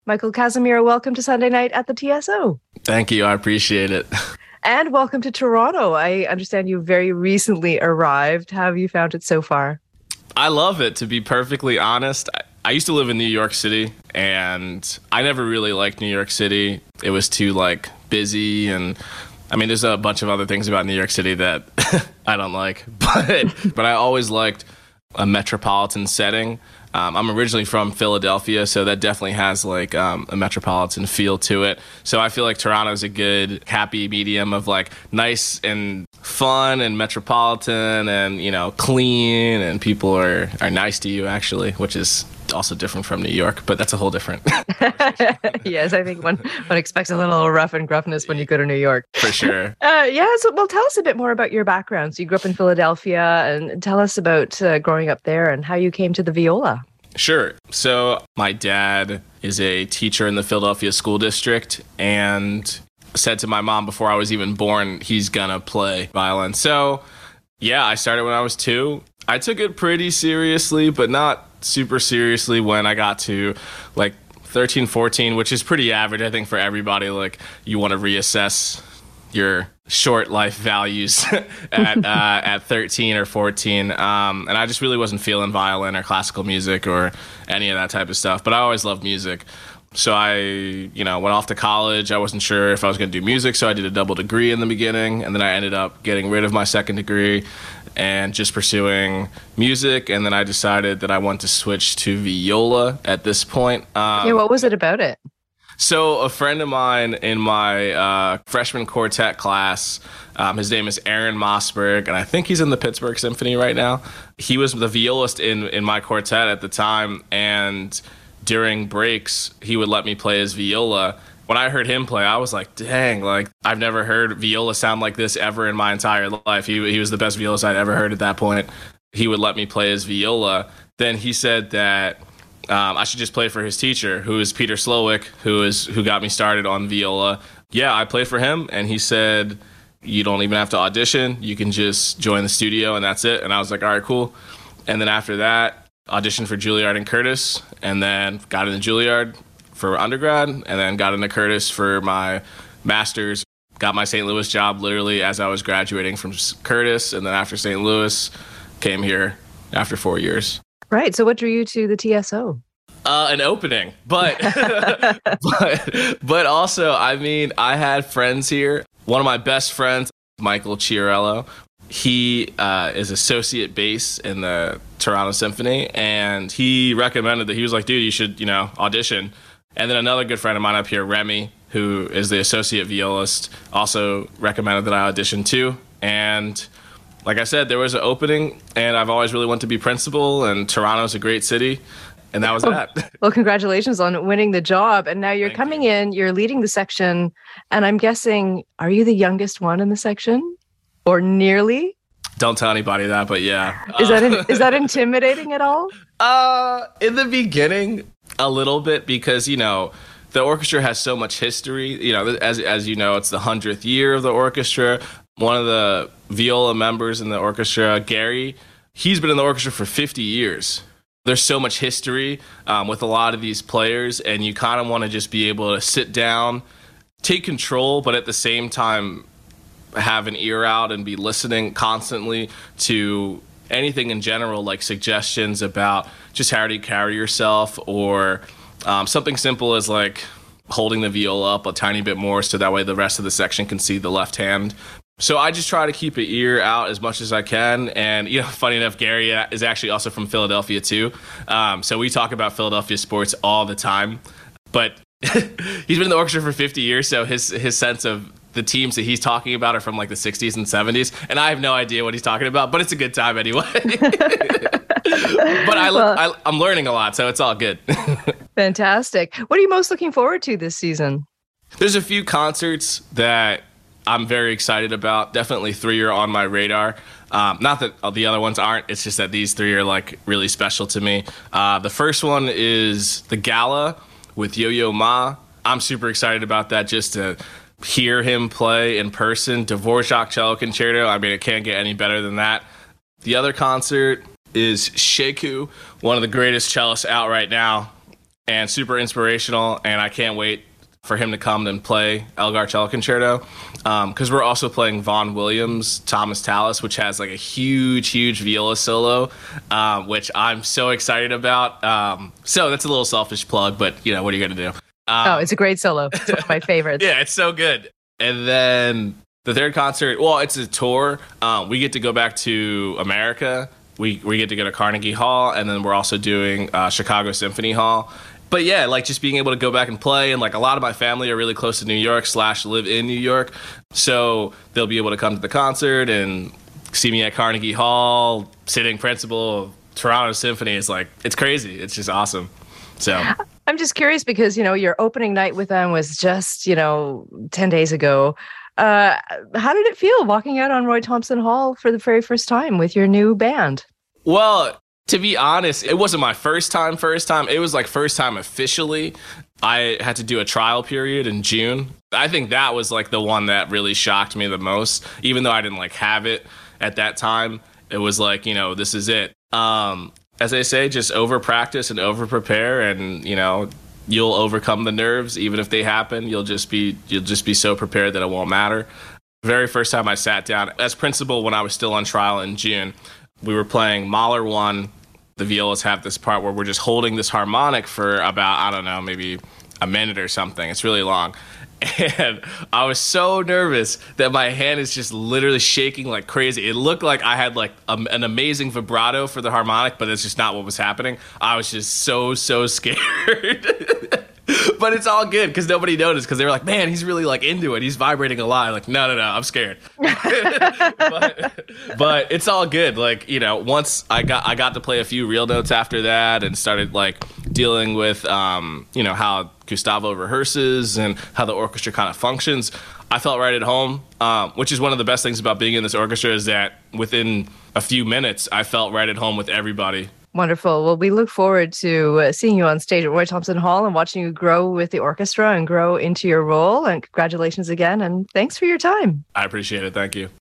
Michael Casimir, welcome to Sunday Night at the TSO. Thank you. I appreciate it. And welcome to Toronto. I understand you very recently arrived. How have you found it so far? I love it, to be perfectly honest. I used to live in New York City, and I never really liked New York City. It was too, busy, and there's a bunch of other things about New York City that I don't like, but I always liked a metropolitan setting. I'm originally from Philadelphia, so that definitely has a metropolitan feel to it. So I feel like Toronto is a good happy medium of nice and fun and metropolitan and, clean, and people are nice to you actually, which is also different from New York, but that's a whole different Yes, I think one expects a little rough and gruffness when you go to New York. For sure. So tell us a bit more about your background. So you grew up in Philadelphia, and tell us about growing up there and how you came to the viola. Sure. So my dad is a teacher in the Philadelphia school district and said to my mom before I was even born, he's gonna play violin. So yeah, I started when I was 2. I took it pretty seriously, but not super seriously when I got to 13, 14, which is pretty average, I think, for everybody. You want to reassess your short life values at 13 or 14. And I just really wasn't feeling violin or classical music or any of that type of stuff. But I always loved music. So I, went off to college. I wasn't sure if I was going to do music, so I did a double degree in the beginning. And then I ended up getting rid of my second degree and just pursuing music. And then I decided that I want to switch to viola at this point. What was it about it? So a friend of mine in my freshman quartet class, his name is Aaron Mossberg, and I think he's in the Pittsburgh Symphony right now. He was the violist in my quartet at the time, and during breaks, he would let me play his viola. When I heard him play, I was like, dang, I've never heard viola sound like this ever in my entire life. He was the best violist I'd ever heard at that point. He would let me play his viola. Then he said that I should just play for his teacher, who is Peter Slowick, who got me started on viola. Yeah, I played for him, and he said, you don't even have to audition. You can just join the studio, and that's it. And I was like, all right, cool. And then after that, auditioned for Juilliard and Curtis, and then got into Juilliard for undergrad, and then got into Curtis for my master's. Got my St. Louis job literally as I was graduating from Curtis, and then after St. Louis, came here after 4 years. Right. So what drew you to the TSO? An opening, but but also, I had friends here. One of my best friends, Michael Chiarello, he is associate bass in the Toronto Symphony, and he recommended that. He was like, dude, you should, audition. And then another good friend of mine up here, Remy, who is the associate violist, also recommended that I audition too. And like I said, there was an opening, and I've always really wanted to be principal, and Toronto's a great city, and that was that. Well, congratulations on winning the job. And now you're coming in, you're leading the section, and I'm guessing, are you the youngest one in the section? Or nearly? Don't tell anybody that, but yeah. Is that intimidating at all? In the beginning, a little bit, because, the orchestra has so much history. As you know, it's the 100th year of the orchestra. One of the viola members in the orchestra, Gary, he's been in the orchestra for 50 years. There's so much history with a lot of these players, and you kind of want to just be able to sit down, take control, but at the same time have an ear out and be listening constantly to anything in general, like suggestions about just how do you carry yourself, or something simple as holding the viola up a tiny bit more so that way the rest of the section can see the left hand. So I just try to keep an ear out as much as I can. And, funny enough, Gary is actually also from Philadelphia too. So we talk about Philadelphia sports all the time. But he's been in the orchestra for 50 years, so his sense of the teams that he's talking about are from the 60s and 70s. And I have no idea what he's talking about, but it's a good time anyway. But I'm learning a lot, so it's all good. Fantastic. What are you most looking forward to this season? There's a few concerts that I'm very excited about. Definitely 3 are on my radar. Not that the other ones aren't. It's just that these 3 are really special to me. The first one is the Gala with Yo-Yo Ma. I'm super excited about that, just to hear him play in person. Dvorak Cello Concerto. It can't get any better than that. The other concert is Sheku, one of the greatest cellists out right now. and super inspirational. And I can't wait for him to come and play Elgar Cello Concerto, because we're also playing Vaughan Williams' Thomas Tallis, which has like a huge viola solo, which I'm so excited about. So that's a little selfish plug, but you know, what are you going to do? It's a great solo. It's one of my favorites. Yeah, it's so good. And then the third concert, well, it's a tour. We get to go back to America. We get to go to Carnegie Hall, and then we're also doing Chicago Symphony Hall. But yeah, like just being able to go back and play, and like a lot of my family are really close to New York / live in New York, so they'll be able to come to the concert and see me at Carnegie Hall, sitting principal of Toronto Symphony. Is like, it's crazy. It's just awesome. So I'm just curious because, you know, your opening night with them was just, 10 days ago. How did it feel walking out on Roy Thomson Hall for the very first time with your new band? Well, to be honest, it wasn't my first time. It was like first time officially. I had to do a trial period in June. I think that was like the one that really shocked me the most, even though I didn't like have it at that time. It was like, this is it. As they say, just over practice and over prepare, and you'll overcome the nerves even if they happen. You'll just be so prepared that it won't matter. Very first time I sat down as principal when I was still on trial in June, we were playing Mahler 1. The violas have this part where we're just holding this harmonic for about, I don't know, maybe a minute or something. It's really long. And I was so nervous that my hand is just literally shaking like crazy. It looked like I had like an amazing vibrato for the harmonic, but it's just not what was happening. I was just so scared. But it's all good because nobody noticed, because they were like, man, he's really like into it. He's vibrating a lot. Like, no, I'm scared. but it's all good. Like, once I got to play a few real notes after that and started like dealing with, how Gustavo rehearses and how the orchestra kind of functions, I felt right at home, which is one of the best things about being in this orchestra, is that within a few minutes, I felt right at home with everybody. Wonderful. Well, we look forward to seeing you on stage at Roy Thomson Hall and watching you grow with the orchestra and grow into your role. And congratulations again. And thanks for your time. I appreciate it. Thank you.